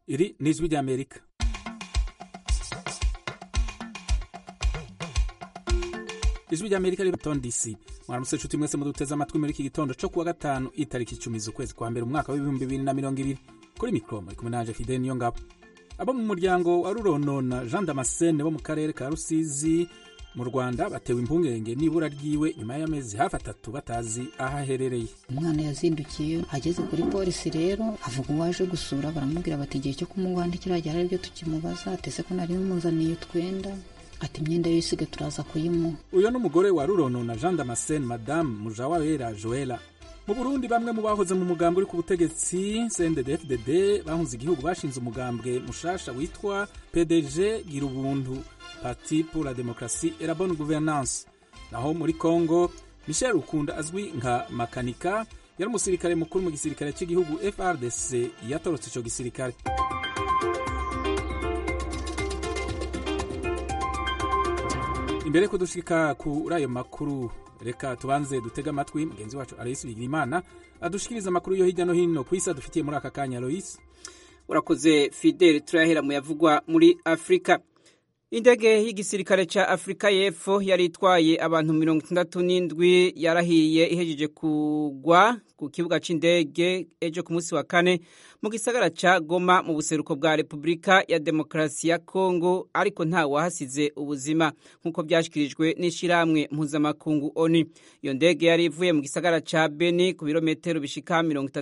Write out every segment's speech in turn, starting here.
Iri ni ijwi ry'Amerika. Ijwi ry'Amerika riri Washington DC. Mwaramutse nshuti mwese muduteze amatwi muri iki gitondo cyo kuwa gatanu itariki 10 z'ukwezi kwa mbere umwaka wa 2020. Kuri mikro muri kumwe nanje Fidel Niyongabo. Abo mu muryango wa Ruronona Jean Damascene bo mu karere ka Rusizi mu Rwanda batewe impungenge nibura ryiwe nyuma y'amezi hafi 3 batazi ahaherereye. Umwana yazindukiye ageze kuri polisi rero avuga uwaje gusura baramubwira bati igihe cyo kumugwandikira ryari ryo tukimubaza atese ko nari muzaniye twenda ati imyenda yisiga turaza kuyimuha. Uyo n'umugore wa Ruronona Jean Damascene Madame Mujawera Joella. Mu Burundi bamwe mu bahoze mu mugambwe uri ku butegetsi CNDD-FDD bahunze igihugu bashinze umugambwe mushasha witwa PDG Girubuntu Parti pour la démocratie et la bonne gouvernance. Naho muri Congo Michel Rukunda azwi nka Makanika yari umusirikare mukuru mu gisirikare cy'igihugu FARDC yatorotse ico gisirikare. Imbere ko dushika kuri ayo makuru reka tubanze dutega amatwi mugenzi wacu Alois Bigirimana adushikiriza amakuru yo hirya no hino kwisa dufitiye muri aka kanya. Alois, urakoze Fidel. Turahera mu yavugwa muri Afrika. Indege y'igisirikare ca Afrika y'Epfo yari itwaye abantu 67 yarahiye ihejeje kugwa ku kibuga c'indege ejo ku munsi wa kane mu gisagara ca Goma mu buseruko bwa Republika ya Demokarasi ya Kongo, ariko nta wahasize ubuzima nk'uko byashikirijwe n'ishiramwe mpuzamakungu ONU. Iyo ndege yari ivuye mu gisagara ca Beni ku birometero bishika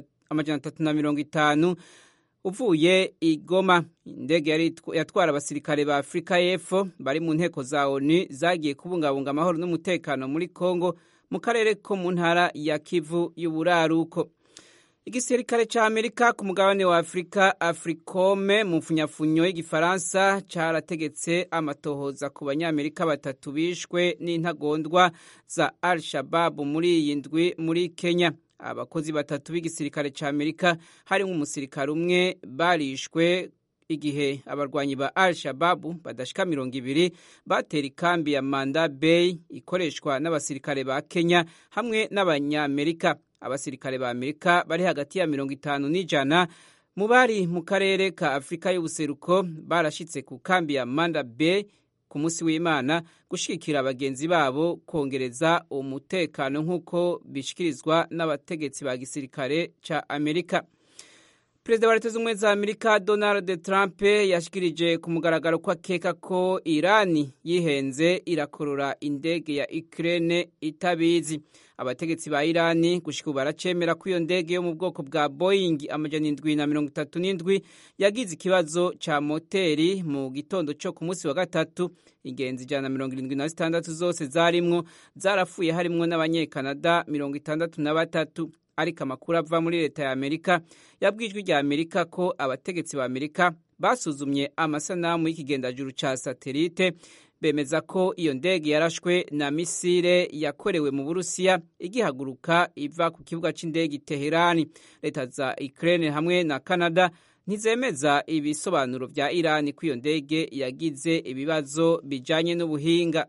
350 uvuye i Goma. Indege yatwara abasirikare ba Afrika y'Epfo bari mu nteko za ONU zagiye kubungabunga amahoro n'umutekano muri Kongo mu karere ko mu ntara ya Kivu y'uburaruko. Igisirikare ca Amerika ku mugabane wa Afrika Africom mu mfunyafunyo y'igifaransa carategetse amatohoza ku banyamerika 3 bishwe n'intagondwa za Al-Shabaab muri iyi ndwi muri Kenya. Abakozi 3 b'igisirikare ca Amerika harimo umusirikare umwe barishwe igihe abarwanyi ba Al-Shabaab badashika 200 batera ikambi ya Manda Bay ikoreshwa n'abasirikare ba Kenya hamwe n'abanyamerika. Abasirikare ba Amerika bari hagati ya 50 n'ijana mu bari mu karere ka Afrika y'ubuseruko barashitse ku kambi ya Manda Bay ku munsi w'Imana gushikira abagenzi babo kongereza umutekano nk'uko bishikirizwa n'abategetsi ba gisirikare ca Amerika. Perezida wa Leta Zunze Ubumwe za Amerika Donald Trump yashikirije ku mugaragaro ko akeka ko Irani yihenze irakorora indege ya Ukraine itabizi. Abategetsi ba Irani gushika baracemera ko iyo ndege yo mu bwoko bwa Boeing 737 yagize ikibazo ca moteri mu gitondo cyo ku munsi wa gatatu. Ingenzi 176 zose zarimwo zarapfuye harimwo n'abanyekanada 63. Ariko amakuru ava muri leta ya Amerika yabwijwe rya Amerika ko abategetsi ba Amerika basuzumye amasanamu y'ikigendajuru ca satelite bemeza ko iyo ndege yarashwe na misile yakorewe mu Burusiya igihaguruka iva ku kibuga c'indege Teherani. Leta za Ukraine hamwe na Canada ntizemeza ibisobanuro vya Irani ko iyo ndege yagize ibibazo bijanye n'ubuhinga.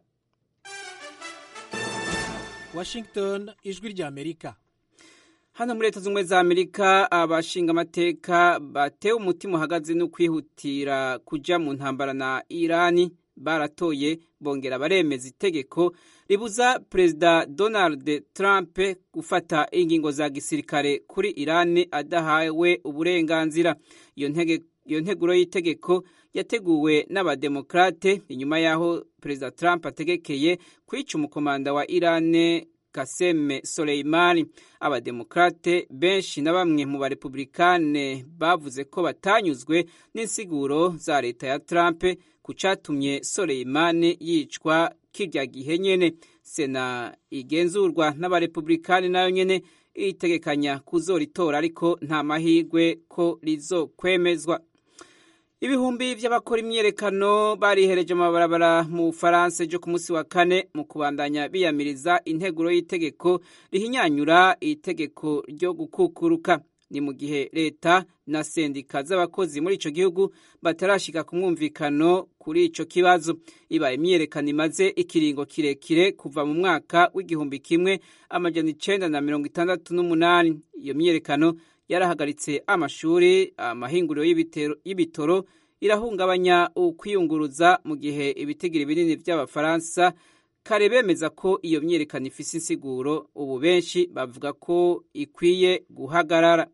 Washington, ijwi rya Amerika. Hano muri Leta Zunze Ubumwe za Amerika abashinga amateka batewe umutima uhagaze no kwihutira kuja mu ntambara na Irani baratoye bongera baremeza itegeko ribuza Perezida Donald Trump gufata ingingo za gisirikare kuri Irani adahawe uburenganzira. Iyo nteguro y'itegeko yateguwe n'abademokrate inyuma yaho Perezida Trump ategekeye kwica umukomanda wa Irani Qasem Soleimani. Abademokrate benshi na bamwe mu barepublikane bavuze ko batanyuzwe n'insiguro za leta ya Trump kucatumye Soleimani yicwa kirya gihe nyene. Sena igenzurwa n'abarepublikane nayo nyene itegekanya kuzoritora ariko nta mahirwe ko rizokwemezwa. Ibihumbi vy'abakora imyerekano barihereje mu mabarabara mu Faransa ejo ku munsi wa kane mu kubandanya biyamiriza integuro y'itegeko rihinyanyura itegeko ryo gukukuruka. Ni mu gihe leta na sendika z'abakozi muri ico gihugu batarashika ku mwumvikano kuri ico kibazo. Ibaye imyerekano imaze ikiringo kirekire kuva mu mwaka w'igihumbi kimwe amajana 1968. Iyo myerekano yarahagaritse amashuri, amahinguriro y'ibitoro, irahungabanya ukwiyunguruza, mu gihe ibitigiri binini by'abafaransa kare bemeza ko iyo myiyerekano ifise insiguro. Ubu benshi bavuga ko ikwiye guhagarara.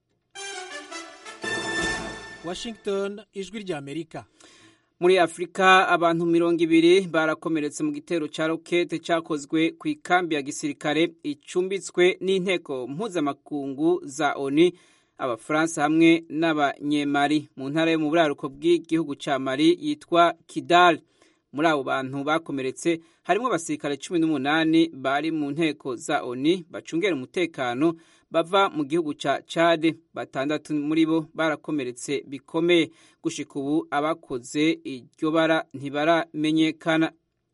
Washington, ijwi rya Amerika. Muri Afrika abantu 200 barakomeretse mu gitero ca rokete cakozwe ku ikambi ya gisirikare icumbitswe n'inteko mpuzamakungu za ONU, Abafaransa hamwe n'Abanyemali mu ntara yo mu buraruko bw'igihugu ca Mali yitwa Kidal. Muri abo bantu bakomeretse harimo abasirikare 18 bari mu nteko za ONU bacungera umutekano bava mu gihugu ca Chad. 6 muri bo barakomeretse bikomeye. Gushika ubu abakoze iryo bara ntibaramenyekana.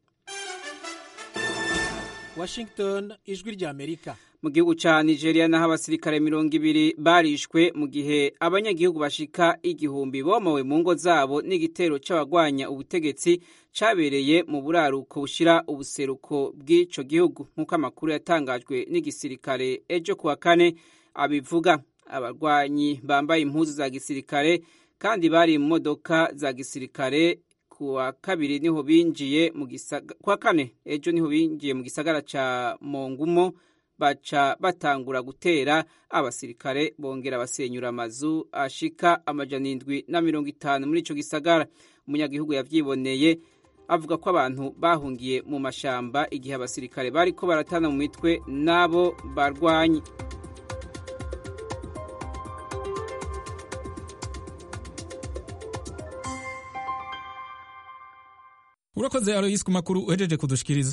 Washington, ijwi rya Amerika. Mu gihugu ca Nigeria naho abasirikare 200 barishwe mu gihe abanyagihugu bashika 1000 bomowe mu ngo zabo n'igitero c'abagwanya ubutegetsi cabereye mu buraruko bushira ubuseruko bw'ico gihugu, nk'uko amakuru yatangajwe n'igisirikare ejo kuwa kane abivuga. Abarwanyi bambaye impuzu za gisirikare kandi bari mu modoka za gisirikare kuwa kabiri niho binjiye mu kuwa kane ejo niho binjiye mu gisagara ca Mongumo, baca batangura gutera abasirikare bongera basenyura amazu ashika 750 muri ico gisagara. Umunyagihugu yavyiboneye avuga ko abantu bahungiye mu mashamba igihe abasirikare bariko baratana mu mitwe nabo barwanyi. Urakoze Alois ku makuru uhejeje kudushikiriza.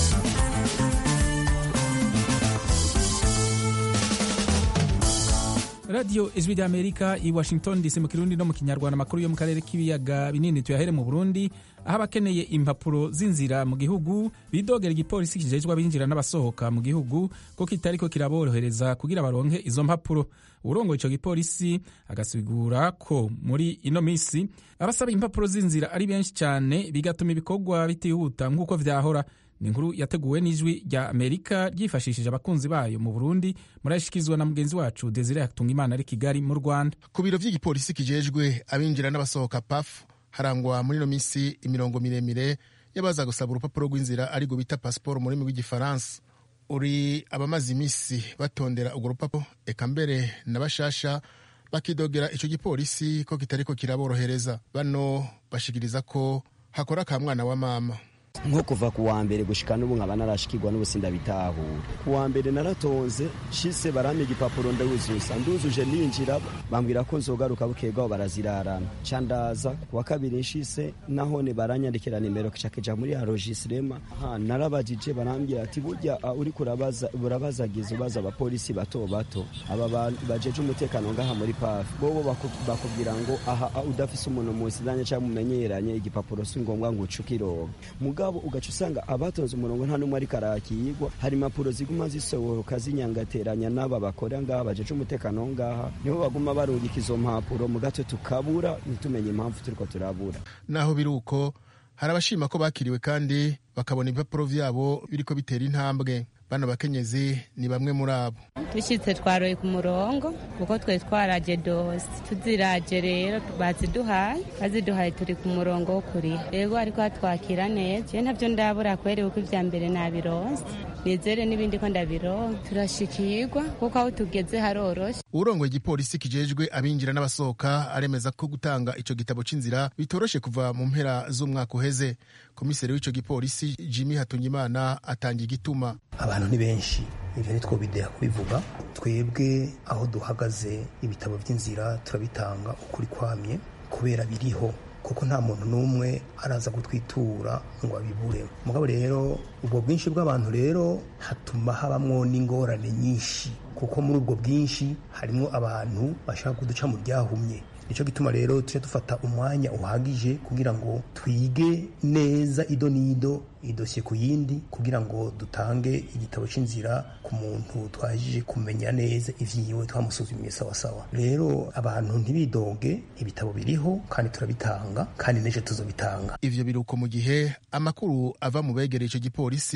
Radio Ijwi rya Amerika i Washington DC mu Kirundi no mu Kinyarwanda. Makuru yo mu karere k'ibiyaga binini tuyahere mu Burundi, aho abakeneye impapuro z'inzira mu gihugu bidogera igipolisi kijejwe abinjira n'abasohoka mu gihugu ko kitariko kiraborohereza kugira baronke izo mpapuro. Urongo ico gipolisi agasigura ko muri ino misi abasaba impapuro z'inzira ari benshi cyane, bigatuma ibikorwa bitihuta nk'uko vyahora. Ni inkuru yateguwe n'Ijwi rya Amerika ryifashishije abakunzi bayo mu Burundi, murashikizwa na mugenzi wacu Desire Hatungimana ari Kigali mu Rwanda. Ku biro vy'igipolisi kijejwe abinjira n'abasohoka PAF harangwa muri no misi imirongo miremire yabaza gusaba urupapuro rw'inzira arigo bita passport mu rurimi rw'igifaransa. Uri abamaze imisi batondera urwo rupapuro, eka mbere n'abashasha bakidogera ico gipolisi ko kitariko kiraborohereza. Bano bashikiriza ko hakora ka mwana wa mama. Nko kuva ku wa mbere gushika n'ubu nkaba narashikirwa n'ubusinda bitahura. Ku wa mbere naratonze shise barame igipapuro ndawuzuza, nduzuje ninjira bambwira ko nzogaruka bukegwa barazirarana. Candaza ku wa kabiri nshise nahone baranyandikira nimero kicakeja muri enregistrement. Narabajije barambwira ati burya uri urabazagiza ubaza abapolisi bato bato aba bajeje umutekano ngaha muri PAF. Bobo bakubwira ngo aha udafise umuntu musidanye cyangwa mumenyeranye igipapuro si ngombwa ngo ucukiro. Mugabo ugaca usanga abatonze umurongo nta numwe ari karakiyigwa, hari impapuro ziguma zisohoka zinyangateranya n'aba bakora ngaha bajeje umutekano ngaha, niho baguma barungika izo mpapuro mu gato tukabura ntitumenye impamvu turiko turabura. Naho biruko hari abashima ko bakiriwe kandi bakabona impapuro vyabo biriko bitera intambwe. Bana bakenyezi ni bamwe muri abo. Dushitse twaroye ku murongo kuko twe twaraje dose tuziraje rero baziduhaye turi ku murongo wo kuri. Yego ariko atwakira neza. Je ntavyo ndabura kwere uko ivya mbere nabironse. Nizere nibindi ko ndabironka. Turashikirwa kuko aho tugeze haroroshe. Urongo igipolisi kijejwe abinjira n'abasohoka aremeza ko gutanga ico gitabo c'inzira bitoroshe kuva mu mpera z'umwaka uheze. Komiseri w'ico gipolisi Jimmy Hatungimana atangiye igituma. Abantu ni benshi, ivyo nitwo bidea kubivuga. Twebwe aho duhagaze ibitabo vy'inzira turabitanga ukuri kwamye kubera biriho, kuko nta muntu n'umwe araza gutwitura ngo abibure. Mugabo rero ubwo bwinshi bw'abantu rero hatuma habamwo n'ingorane nyinshi, kuko muri ubwo bwinshi harimo abantu bashaka kuduca mu ryahumye. Nico gituma rero tuje dufata umwanya uhagije kugira ngo twige neza ido nido idosiye ku yindi, kugira ngo dutange igitabo c'inzira ku muntu twajije kumenya neza ivyiwe twamusuzumye sawa sawa. Rero abantu ntibidoge, ibitabo biriho kandi turabitanga kandi neje tuzobitanga. Ivyo biruko mu gihe amakuru ava mu begereye ico gipolisi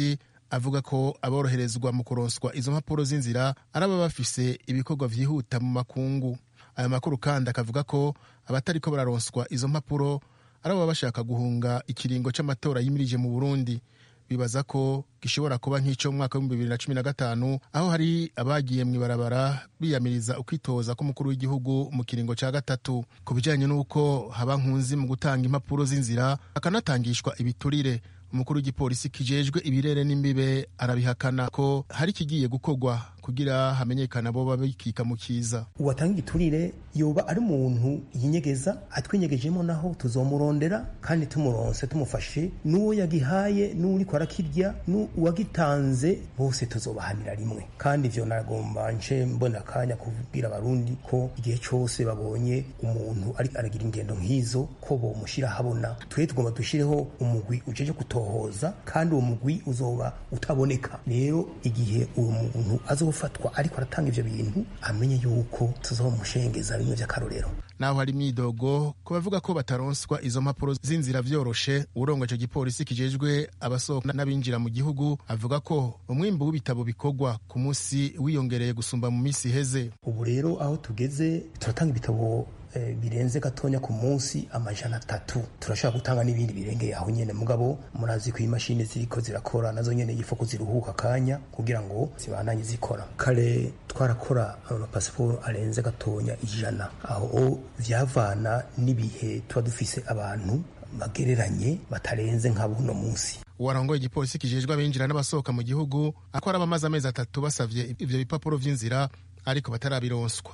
avuga ko aboroherezwa mu kuronswa izo mpapuro z'inzira araba bafise ibikorwa vyihuta mu makungu. Ayo makuru kandi akavuga ko abatariko bararonswa izo mpapuro araba bashaka guhunga ikiringo c'amatora yimirije mu Burundi. Bibaza ko gishobora kuba nk'ico mu mwaka wa 2015 aho hari abagiye mw'ibarabara biyamiriza ukwitoza k'umukuru w'igihugu mu kiringo ca gatatu. Ku bijanye n'uko haba nkunzi mu gutanga impapuro z'inzira akanatangishwa ibiturire, umukuru w'igipolisi kijejwe ibirere n'imbibe arabihakana ko hari kigiye gukorwa kugira hamenyekana bo babikika mu kiza. Uwatanga igiturire yoba ari umuntu yinyegeza, atwinyegejemo naho tuzomurondera kandi tumuronse tumufashe, n'uwo yagihaye n'uri ko arakirya n'uwagitanze bose tuzobahanira rimwe. Kandi ivyo nagomba nce mbona akanya kubwira abarundi ko igihe cyose babonye umuntu ari aragira ingendo nk'izo ko bomushira habona. Twe tugomba dushireho umugwi ujeje kutohoza kandi uwo mugwi uzoba utaboneka. Rero igihe uwo muntu azofatwa ariko aratanga ivyo bintu amenye yuko tuzomushengeza bimwe vy'akarorero. Naho hari imyidogo ko bavuga ko bataronswa izo mpapuro z'inzira vyoroshe, urongoye ico gipolisi kijejwe abasohoka n'abinjira mu gihugu avuga ko umwimbu w'ibitabo bikorwa ku munsi wiyongereye gusumba mu misi iheze. Ubu rero aho tugeze turatanga ibitabo birenze gatonya ku munsi 300. Turashaka gutanga n'ibindi birengeye aho nyene, mugabo murazi ko imashini ziriko zirakora nazo nyene yifo kuziruhuka kanya kugira ngo zibananye zikora. Kare twarakora amapasiporo arenze gatonya 100, aho vyavana n'ibihe tuba dufise abantu bagereranye batarenze nka buno munsi. Uwarongoye igipolisi kijejwe abinjira n'abasohoka mu gihugu akora abamaze amezi 3 basavye ivyo bipapuro vy'inzira ariko batarabironswa.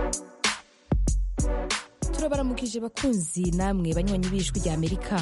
Turabaramukije bakunzi namwe banywanyi b'Ijwi rya Amerika.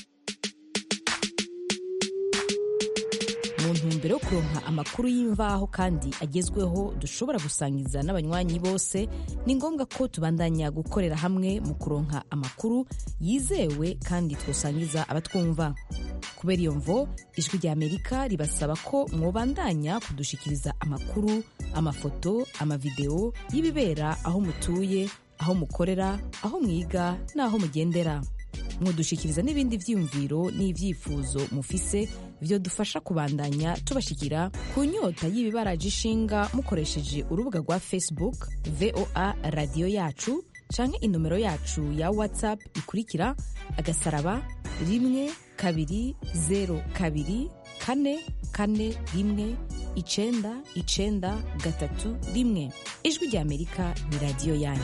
Mu ntumbero yo kuronka amakuru y'imvaho kandi agezweho dushobora gusangiza n'abanywanyi bose, ni ngombwa ko tubandanya gukorera hamwe mu kuronka amakuru yizewe kandi twosangiza abatwumva. Kubera iyo mvo, Ijwi rya Amerika ribasaba ko mwobandanya kudushikiriza amakuru, amafoto, amavideo y'ibibera aho mutuye, aho mukorera, aho mwiga n'aho mugendera. Mwodushikiriza n'ibindi vyiyumviro n'ivyifuzo mufise vyo dufasha kubandanya tubashikira ku nyota y'ibibaraje ishinga mukoresheje urubuga rwa Facebook VOA Radio Yacu canke inomero yacu ya WhatsApp ikurikira *120 441 Ijwi rya Amerika ni radio yanyu.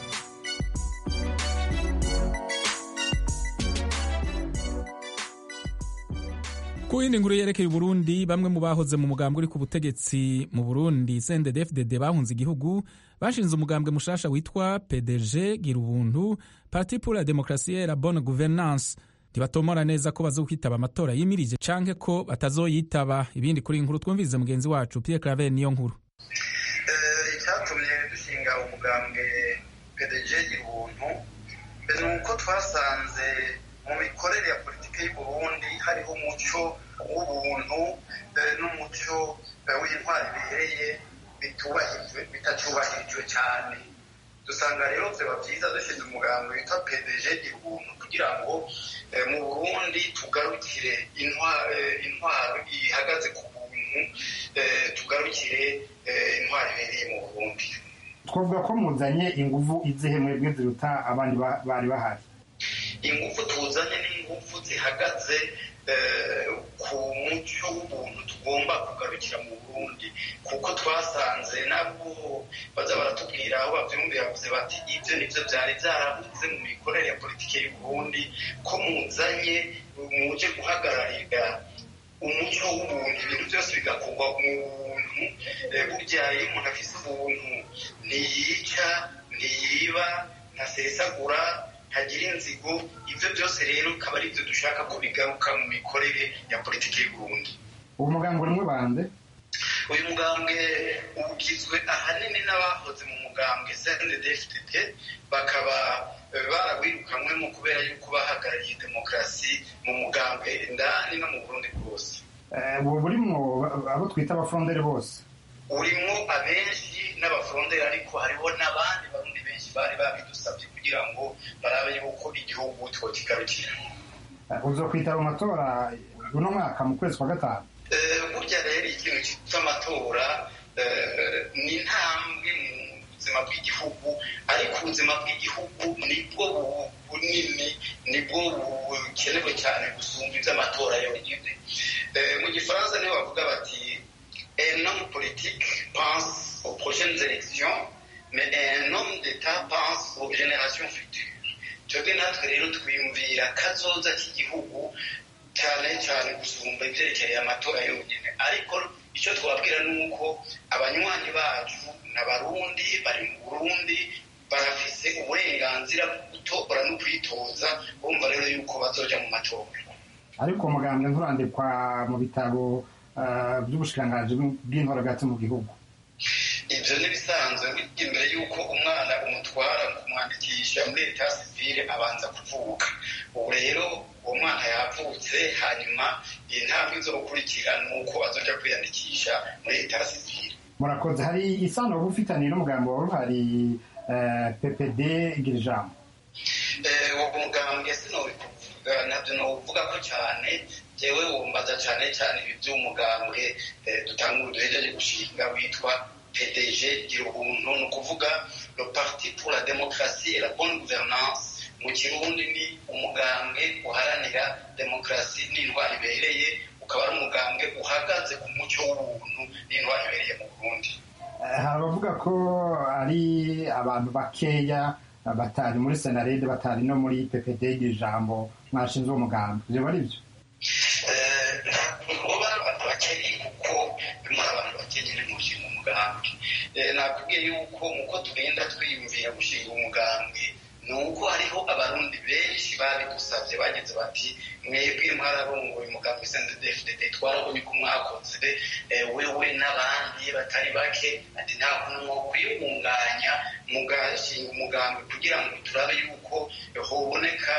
Ku yindi nkuru yerekeye Burundi, bamwe mu bahoze mu mugambwe uri ku butegetsi mu Burundi CNDD-FDD bahunze igihugu bashinze umugambwe mushasha witwa PDG gira ubuntu, Parti pour la démocratie et la bonne gouvernance. Ntibatomora neza ko bazokwitaba amatora yimirije canke ko batazoyitaba. Ibindi kuri inkuru twumvirize mugenzi wacu Pierre Claver niyo nkuru. Icyatumye dushinga umugambwe PDG gira ubuntu nuko twasanze mu mikorere ya politiki y'u Burundi hariho umuco w'ubuntu n'umuco w'intwari bihereye bitacubahirijwe cyane. Dusanga rero byaba byiza dushinze umugambwe witwa PDG gira ubuntu kugira ngo mu Burundi tugarukire intwaro ihagaze ku buntu, tugarukire intwari ibereye mu Burundi. Twavuga ko muzanye inguvu izihe mwebwe ziruta abandi bari bahari? Ingufu tuzanye n'ingufu zihagaze ku muco w'ubuntu tugomba kugarukira mu Burundi, kuko twasanze nabo baza baratubwira aho bavyumvira bavuze bati ivyo nivyo vyari vyarabuze mu mikorere ya politiki y'u Burundi, ko muzanye muje guhagararira umuco w'ubuntu, ibintu byose bigakorwa mu buntu. Burya iyo umuntu afise ubuntu ntiyica, ntiyiba, ntasesagura, ntagira inzigo. Ivyo byose rero akaba ari byo dushaka ko bigaruka mu mikorere ya politiki y'u Burundi. Uwo mugambwe urimwo bande? Uyu mugambwe ugizwe ahanini n'abahoze mu mugambwe CNDD-FDD, bakaba barawirukanywemo kubera yuko bahagarariye demokarasi mu mugambwe indani no mu Burundi bwose. Burimwo abo twita abafrondere bose? Urimwo abenshi n'abafrondere, ariko hariho n'abandi barundi benshi bari babidusabye kugira ngo barabe yuko igihugu twokigarukira. Uzokwitaba amatora uno mwaka mu kwezi kwa gatanu? Burya matora ni intambwe mu buzima bw'igihugu, ariko ubuzima bw'igihugu nibwo bunini, nibwo bukenewe cyane gusumba iby'amatora yonyine. Mu gifaransa niho bavuga bati un homme politique pense aux prochaines élections, mais un homme d'État pense aux générations futures. Twebwe natwe rero twiyumvira kazoza k'igihugu cyane cyane gusumba ibyerekeye amatora yonyine, ariko icyo twabwira ni uko abanywanyi bacu n'abarundi bari mu Burundi barafise uburenganzira bwo gutora no kwitoza, bumva rero yuko bazoja mu matora. Ariko umugambwe nturandikwa mu bitabo by'ubushikiranganji bw'intora hagati mu gihugu. Ibyo n'ibisanzwe, imbere y'uko umwana umutwara kumwandikisha muri leta sivile abanza kuvuka. Ubu rero uwo mwana yavutse, hanyuma intambwe zo gukurikira ni uko azoja kwiyandikisha muri leta sivile. Murakoze. Hari isano ufitaniye n'umugambi wa ruhari PPD igira ijambo? Uwo mugambwe sinobivuga, nabyo novuga ko cyane, jewe wumbaza cyane cyane ibi by'umugambwe dutangura duhejeje gushinga witwa PDG gira ubuntu, ni ukuvuga le parti pour la démocratie et la bonne gouvernance. Mu Kirundi ni umugambwe uharanira demokarasi n'intwari ibereye, ukaba ari umugambwe uhagaze ku mucyo w'ubuntu n'intwari ibereye mu Burundi. Hari abavuga ko ari abantu bakeya batari muri Senarede, batari no muri PPD igira ijambo mwashinze uwo mugambi, ibyo ari byo? Ntabwo bari abantu bakeneye, kuko bimwe abantu bakeneye mu gushinga umugambi. Nakubwiye yuko muko tugenda twiyumvira gushinga umugambi, ni uko hariho abarundi benshi babidusabye, bageze bati mwebwe mwararongoye umugambi CNDD-FDD, twarabonye ko mwakoze wewe n'abandi batari bake, ati nta kuntu mwokwiyungunganya mugashinga umugambi kugira ngo turabe yuko hoboneka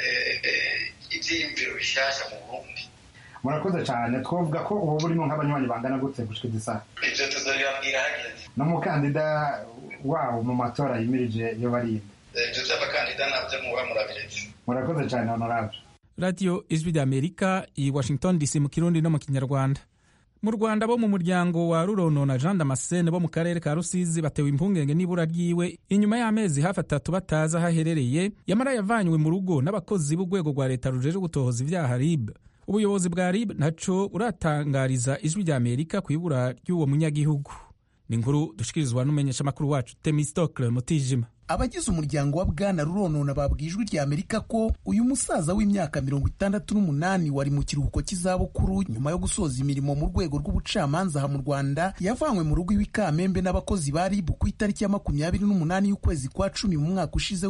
ivyiyumviro bishasha mu Burundi. Murakoze cyane. Twavuga ko ubu burimo nk'abanywanyi bangana gute gushika isa? Ivyo tuzobibabwira hageze. N'umukandida wawo mu matora yimirije iyo barinde? Ivyo vy'abakandida navyo muba murabiretse. Murakoze cyane honorable. Radio Ijwi ry'Amerika i Washington DC mu Kirundi no mu Kinyarwanda. Mu Rwanda bo mu muryango wa Ruronona Jean Damascene bo mu karere ka Rusizi batewe impungenge n'ibura ryiwe inyuma y'amezi hafi 3 bataza haherereye, yamara yavanywe mu rugo n'abakozi b'urwego rwa leta rujeje gutohoza ivyaha RIB. Ubuyobozi bwa RIB naco buratangariza Ijwi ry'Amerika ku ibura ry'uwo munyagihugu. Ni inkuru dushikirizwa n'umumenyesha makuru wacu Temistocle Mutijima. Abagize umuryango wa Bwana Ruronona babwiye Ijwi ry'Amerika ko uyu musaza w'imyaka 68 wari mu kiruhuko cy'izabukuru nyuma yo gusoza imirimo mu rwego rw'ubucamanza aha mu Rwanda, yavanywe mu rugo iwi Kamembe n'abakozi ba RIB ku itariki ya 28 y'ukwezi kwa 10 mu mwaka ushize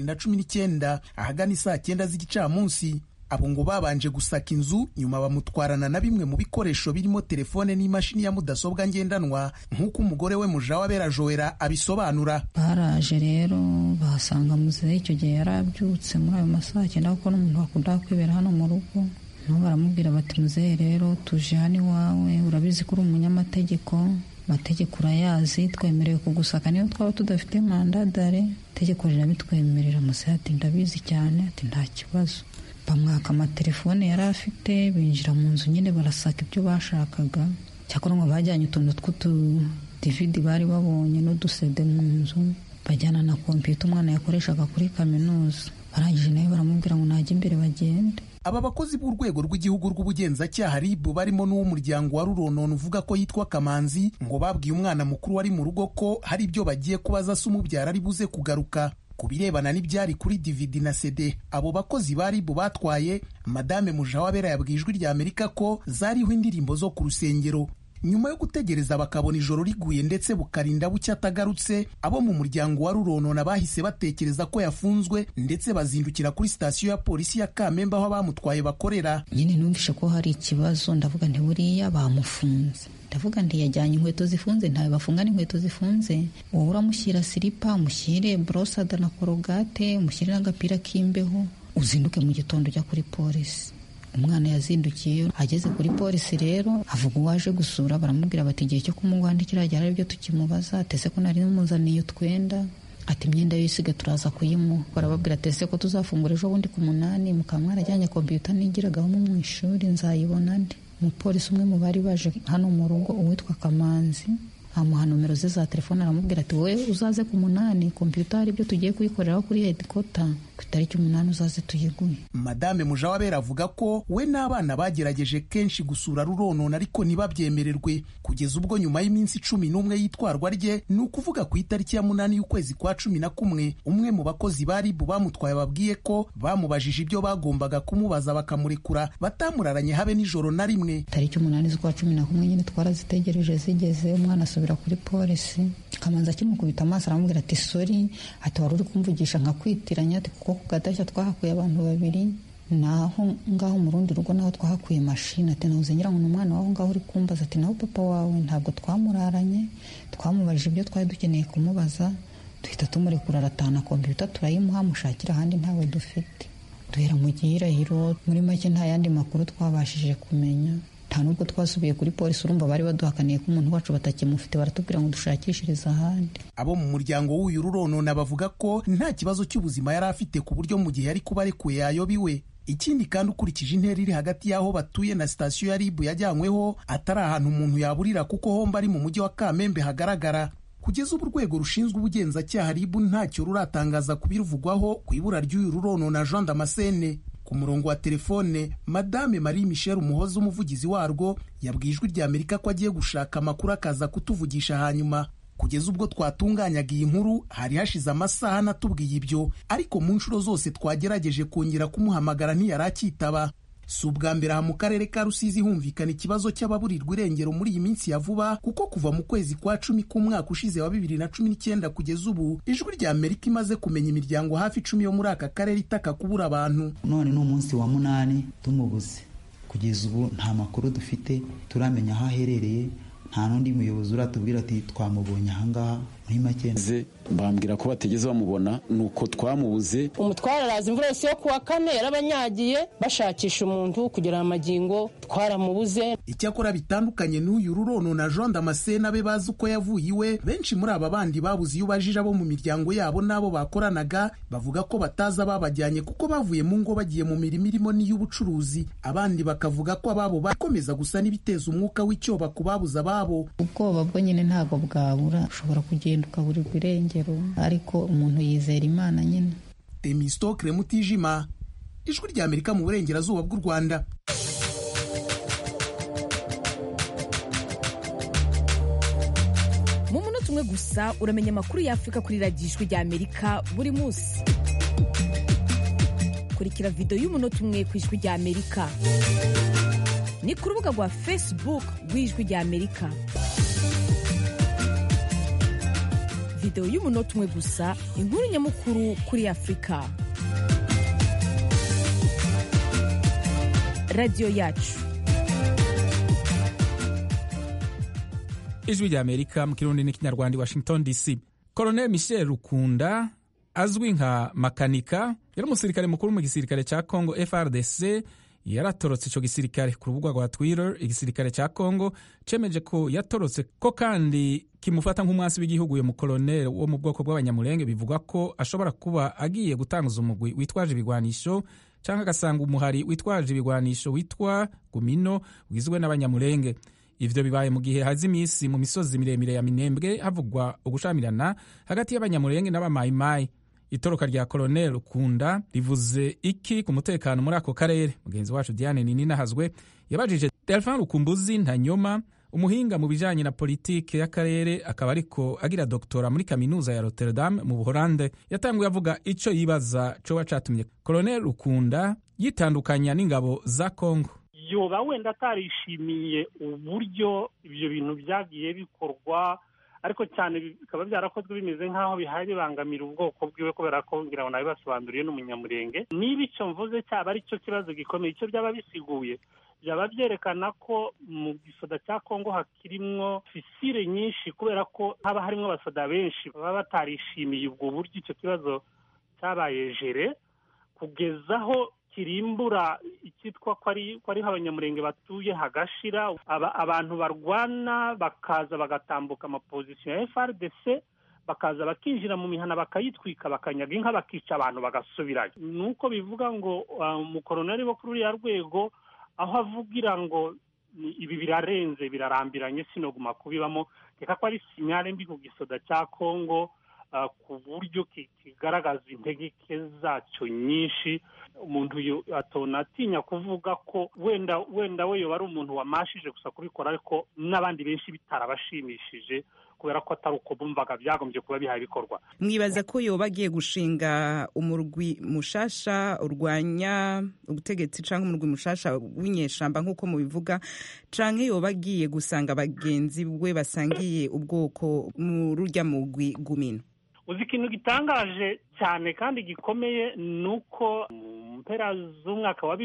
w'2019 ahagana saa 9 z'igicamunsi. Abo ngo babanje gusaka inzu, nyuma bamutwarana na bimwe mu bikoresho birimo telefone n'imashini ya mudasobwa ngendanwa, nk'uko umugore we Mujawabera Joella abisobanura. Baraje rero bahasanga muzehe icyo gihe yarabyutse muri ayo masaha 9, kuko n'umuntu wakunda kwibera hano mu rugo. Nabo baramubwira bati muzehe rero tuje hano iwawe, urabizi ko uri umunyamategeko, amategeko urayazi, twemerewe kugusaka niyo twaba tudafite mandadare, itegeko rirabitwemerera. Muzehe ati ndabizi cyane, ati nta kibazo. Bamwaka amatelefone yari afite, binjira mu nzu nyine barasaka ibyo bashakaga. Cyakora ngo bajyanye utuntu tw'utu DVD bari babonye n'udusede mu nzu, bajyana na kompiyuta umwana yakoreshaga kuri kaminuza. Barangije nawe baramubwira ngo najye imbere bagende. Aba bakozi b'urwego rw'igihugu rw'ubugenzacyaha RIB barimo n'uw'umuryango wa Ruronona uvuga ko yitwa Kamanzi, ngo babwiye umwana mukuru wari mu rugo ko hari ibyo bagiye kubaza se umubyara ari buze kugaruka. Ku birebana n'ibyari kuri DVD na CD abo bakozi ba RIB batwaye, Madame Mujawabera yabwiye Ijwi ry'Amerika ko zariho indirimbo zo ku rusengero. Nyuma yo gutegereza bakabona ijoro riguye ndetse bukarinda bucya atagarutse, abo mu muryango wa Ruronona bahise batekereza ko yafunzwe, ndetse bazindukira kuri sitasiyo ya polisi ya Kamembe aho abamutwaye bakorera. Nyine numvishe ko hari ikibazo, ndavuga nti buriya bamufunze. Ndavuga nti yajyanye inkweto zifunze, ntawe bafunga n'inkweto zifunze. Wowe uramushyira silipa, umushyire brosada na korogate, umushyire n'agapira k'imbeho, uzinduke mu gitondo ujya kuri polisi. Umwana yazindukiyeyo, ageze kuri polisi rero avuga uwaje gusura, baramubwira bati igihe cyo kumugwandikira ryari aribyo tukimubaza, atese ko nari muzaniye utwenda, ati imyenda yisiga turaza kuyimuha. Barababwira atese ko tuzafungura ejo bundi ku 8, mukamwara ajyanye kompiyuta nigiragaho mu ishuri nzayibona ndi. umupolisi umwe mu bari baje hano mu rugo uwitwa Kamanzi amuha nomero ze za telefone aramubwira ati wowe uzaze ku 8 kompiyuta hari ibyo tugiye kuyikoreraho kuri headquarter ku itariki 8 uzaze tuyiguye. Madame Mujawabera avuga ko we n'abana bagerageje kenshi gusura Ruronona ariko ntibabyemererwe kugeza ubwo nyuma y'iminsi 11 yitwarwa rye ni ukuvuga ku itariki ya 8 y'ukwezi kwa 11 umwe mu bakozi bari bamutwaye babwiye ko bamubajije ibyo bagombaga kumubaza bakamurekura batamuraranye habe nijoro na rimwe. Tariki 8 z'ukwa 11 nyine twarazitegereje zigeze umwana asubira kuri polisi Kamanzi akimukubita amaso aramubwira ati sorry ati wari uri kumvugisha nkakwitiranya ati kuko ku Gadashya twahakuye abantu 2 naho ngaho mu rundi rugo naho twahakuye mashini ati naho ngira ngo umwana waho ngaho uri kumbaza ati naho papa wawe ntabwo twamuraranye twamubajije ibyo twari dukeneye kumubaza duhita tumurekura aratana kompiyuta turayimuha mushakira ahandi ntawe dufite duhera mu gihirahiro muri make nta yandi makuru twabashije kumenya nta nubwo twasubiye kuri polisi urumva bari baduhakaniye ko umuntu wacu batakimufite baratubwira ngo dushakishirize ahandi. Abo mu muryango w'uyu Ruronona bavuga ko nta kibazo cy'ubuzima yari afite ku buryo mu gihe yari kuba arekuye yayobiwe. Ikindi kandi ukurikije intera iri hagati y'aho batuye na sitasiyo ya RIB yajyanyweho atari ahantu umuntu yaburira kuko homba ari mu mujyi wa Kamembe hagaragara. Kugeza ubu urwego rushinzwe ubugenzacyaha RIB ntacyo ruratangaza kubiruvugwaho ku ibura ry'uyu Ruronona Jean Damascene. Ku murongo wa telefone Madame Marie Michel Umuhoza umuvugizi warwo yabwiye Ijwi ry'Amerika ko agiye gushaka amakuru akaza kutuvugisha hanyuma. Kugeza ubwo twatunganyaga iyi nkuru hari hashize amasaha natubwiye ibyo ariko mu nshuro zose twagerageje kongera kumuhamagara ntiyaracyitaba. Si ubwa mbere aha mu karere ka Rusizi humvikana ikibazo cy'ababurirwa irengero muri iyi minsi ya vuba kuko kuva mu kwezi kwa 10 k'umwaka ushize wa 2019 kugeza ubu Ijwi ry'Amerika imaze kumenya imiryango hafi 10 yo muri aka karere itaka kubura abantu. None no munsi wa 8 tumubuze kugeza ubu nta makuru dufite turamenya aho aherereye nta n'undi muyobozi uratubwira ati twamubonye ahangaha muri make bambwira ko bategeze bamubona nuko twamubuze. Umutwara araza imvura yose yo kuwa 4 yarabanyagiye bashakisha umuntu kugira amagingo twaramubuze. Icyakora bitandukanye n'uyu Ruronona Jean Damascene abe bazi uko yavuye iwe benshi muri aba bandi babuze iyo bajije abo mu miryango yabo nabo bakoranaga bavuga ko bataza babajyanye kuko bavuye mu ngo bagiye mu mirimo irimo n'iy'ubucuruzi. Abandi bakavuga ko ababo bakomeza gusa n'ibiteza umwuka w'icyoba ku babuze ababo. Ubwoba bwo nyine ntago bwabura ushobora kugenda ukaburirwa irengero ariko umuntu yizera Imana nyine. Temistokle Mutijima, Ijwi ry'Amerika mu burengerazuba bw'u Rwanda. Mu munota umwe gusa uramenya amakuru y'Afrika kuri radiyo Ijwi ry'Amerika buri munsi. Kurikira video y'umunota umwe ku Ijwi ry'Amerika ni ku rubuga rwa Facebook rw'Ijwi ry'Amerika. Video y'umunota umwe gusa inkuru nyamukuru kuri Afrika. Radio yacu. Ijwi ry'Amerika mu Kirundi n'Ikinyarwanda Washington DC. Colonel Michel Rukunda azwi nka makanika yari umusirikare mukuru mu gisirikare cya Congo FARDC yaratorotse ico gisirikare. Ku rubuga rwa Twitter igisirikare cya Congo cemeje ko yatorotse ko kandi kimufata nk'umwasi w'igihugu uyu mukoloneli wo mu bwoko bw'abanyamulenge bivugwa ko ashobora kuba agiye gutanguza umugwi witwaje ibigwanisho canke agasanga umuhari witwaje ibigwanisho witwa Gumino ugizwe n'abanyamulenge. Ivyo bibaye mu gihe hazi imisi mu misozi miremire ya Minembwe havugwa ugushamirana hagati y'abanyamulenge n'abamayimayi. Itoroka rya Colonel Rukunda rivuze iki ku mutekano muri ako karere? Mugenzi wacu Diane Nininahazwe yabajije Delphin Rukumbuzi Ntanyoma umuhinga mu bijanye na politike y'akarere akaba ariko agira doktora muri kaminuza ya Rotterdam mu Buholande. Yatanguye avuga ico yibaza coba catumye Colonel Rukunda yitandukanya n'ingabo za Congo. Yoba wenda atarishimiye uburyo ibyo bintu byagiye bikorwa ariko cyane bikaba byarakozwe bimeze nk'aho bihaye bibangamira ubwoko bwiwe kubera ko ngira ngo nabibasobanuriye n'umunyamurenge. Niba icyo mvuze cyaba ari cyo kibazo gikomeye icyo byaba bisiguye byaba byerekana ko mu gisoda cya Congo hakirimwo fisire nyinshi kubera ko haba harimo abasoda benshi baba batarishimiye ubwo buryo icyo kibazo cyabaye jere kugezaho kirimbura icyitwa ko ari abanyamurenge batuye hagashira abantu barwana bakaza bagatambuka amapozisiyo ya FARDC bakaza bakinjira mu mihana bakayitwika bakanyaga inka bakica abantu bagasubirayo. Nuko bivuga ngo umukoloneli wo kuri uriya rwego aho avugira ngo ibi birarenze birarambiranye sinoguma kubibamo reka ko ari sinyale mbi ku gisoda cya Kongo ku buryo kigaragaza integeke zacyo nyinshi umuntu atona atinya kuvuga ko wenda we yoba ari umuntu wamashije gusa kubikora ariko n'abandi benshi bitarabashimishije kubera ko atari uko bumvaga byagombye kuba bihaye bikorwa. Mwibaza ko yoba agiye gushinga umurwi mushasha urwanya ubutegetsi canke umurwi mushasha w'inyeshamba nk'uko mubivuga canke yoba agiye gusanga abagenzi bwe basangiye ubwoko mu rurya mugwi Gumino? Uzi ikintu gitangaje cyane kandi gikomeye nuko mu mpera z'umwaka wa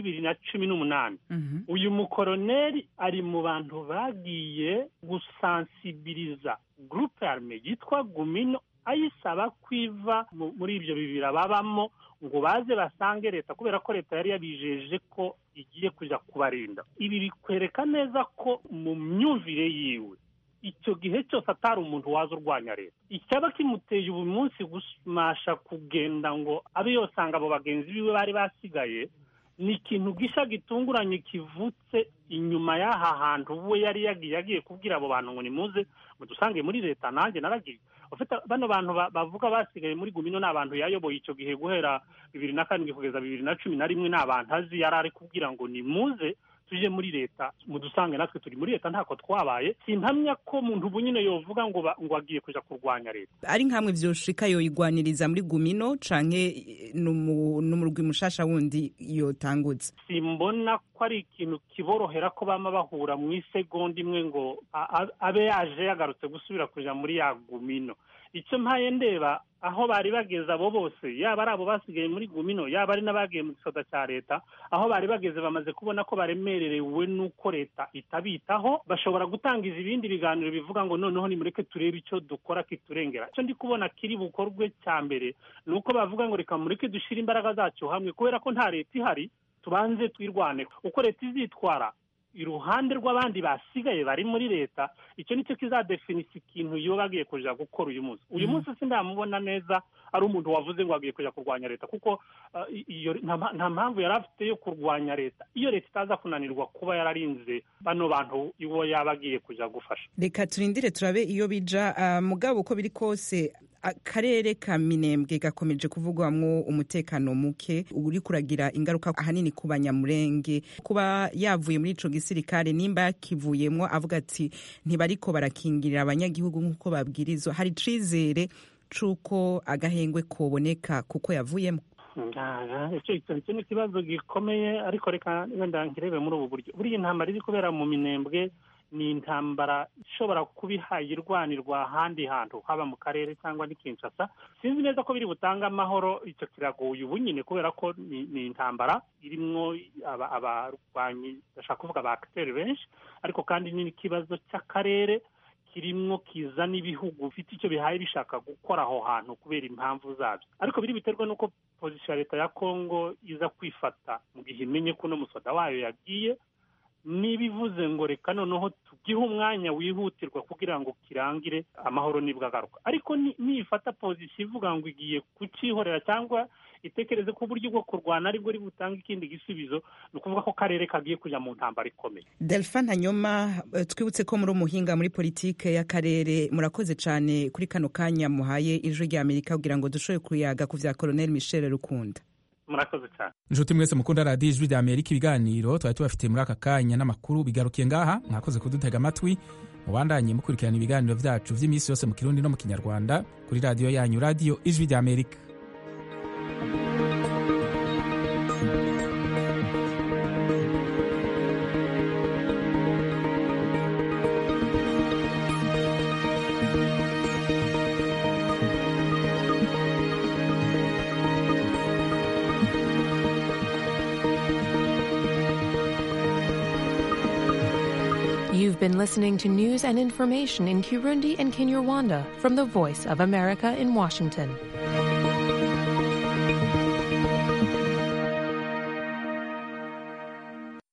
2018 uyu mukoroneri ari mu bantu bagiye gusensibiliza groupe armée yitwa Gumino ayisaba kwiva muri ibyo bibira babamo ngo baze basange leta kubera ko leta yari yabijeje ko igiye kuja kubarinda. Ibi bikwereka neza ko mu myumvire yiwe icyo gihe cyose atari umuntu waza urwanya leta. Icyaba kimuteye ubu munsi gumasha kugenda ngo abe yosanga abo bagenzi biwe bari basigaye ni ikintu gisha gitunguranye kivutse inyuma y'aha hantu we yari yagiye kubwira abo bantu ngo nimuze mudusange muri leta. Nanjye naragiye ufite bano bantu bavuga basigaye muri Gumino n'abantu yayoboye icyo gihe guhera 2004 kugeza 2011 n'abantu azi yari ari kubwira ngo nimuze tuje muri leta mudusange natwe turi muri leta ntako twabaye. Simpamya ko muntu bunyine yovuga ngo agiye kuja kurwanya leta. Ari nkamwe vyoshika yoyigwaniriza muri Gumino canke n'umurwi mushasha wundi yotangutse? Simbona ko ari ikintu kiborohera ko bama bahura mu isegonda imwe ngo abe yaje yagarutse gusubira kuja muri ya Gumino. Icyo mpaye ndeba aho bari bageze abo bose yaba ari abo basigaye muri Gumino yaba ari n'abagiye mu gisoda cya leta aho bari bageze bamaze kubona ko baremererewe n'uko leta itabitaho bashobora gutangiza ibindi biganiro bivuga ngo noneho nimureke turebe icyo dukora kiturengera. Icyo ndi kubona kiri bukorwe cya mbere ni uko bavuga ngo reka mureke dushire imbaraga zacu hamwe kubera ko nta leta ihari tubanze twirwane uko leta izitwara iruhande rw'abandi basigaye bari muri leta. Icyo nicyo kizadefinisa ikintu iyo bagiye kuja gukora uyu munsi sindamubona neza ari umuntu wavuze ngo agiye kuja kurwanya leta kuko nta mpamvu yari afite yo kurwanya leta iyo leta itaza kunanirwa kuba yararinze bano bantu iwo yabagiye kuja gufasha. Reka turindire turabe iyo bija mugabo uko biri kose akarere ka Minembwe gakomeje kuvugwamwo umutekano muke uri kuragira ingaruka ahanini ku banyamurenge kuba yavuye muri ico gisirikare nimba yakivuyemwo avuga ati ntibariko barakingirira abanyagihugu nk'uko babwirizwa. Hari cizere cuko agahengwe koboneka kuko yavuyemo? Icyo ni ikibazo gikomeye ariko reka wenda nkirebe muri ubu buryo. Buriya intambara iri kubera mu Minembwe ni intambara ishobora kuba irwanirwa ahandi hantu haba mu karere cyangwa ni Kinshasa. Sinzi neza ko biri butanga amahoro. Icyo kiragoye ubu nyine kubera ko ni intambara irimwo abarwanyi bashaka kuvuga ba acteurs benshi ariko kandi ni ikibazo cy'akarere kirimwo kiza n'ibihugu bifite icyo bihaye bishaka gukora aho hantu kubera impamvu zabyo ariko biri biterwa nuko position ya leta ya Kongo iza kwifata mu gihe imenye ko no musoda wayo yagiye nibivuze ngo reka noneho tugihe umwanya wihutirwa kugira ngo kirangire amahoro nibwo agaruka. Ariko nifata position ivuga ngo igiye kucihorera cyangwa itekereze ko uburyo bwo kurwana aribwo ri butanga ikindi gisubizo no kuvuga ko karere kagiye kuja mu ntambara ikomeye. Delphin hanyuma twibutse ko muri umuhinga muri politike y'akarere murakoze cyane kuri kano kanya muhaye ijwi rya Amerika kugira ngo dushoye kuyaga ku vya Colonel Michel Rukunda. Murakoze cyane. Njuti mwese mukunda radio ijwi rya Amerika ibiganiro twari tubafite muri aka kanya n'amakuru bigarukiye ngaha mwakoze kudutega amatwi mubandanye mukurikirana ibiganiro vyacu vy'imisi yose mu Kirundi no mu Kinyarwanda kuri radio yanyu radio ijwi rya Amerika. You've been listening to news and information in Kirundi and Kinyarwanda from the Voice of America in Washington.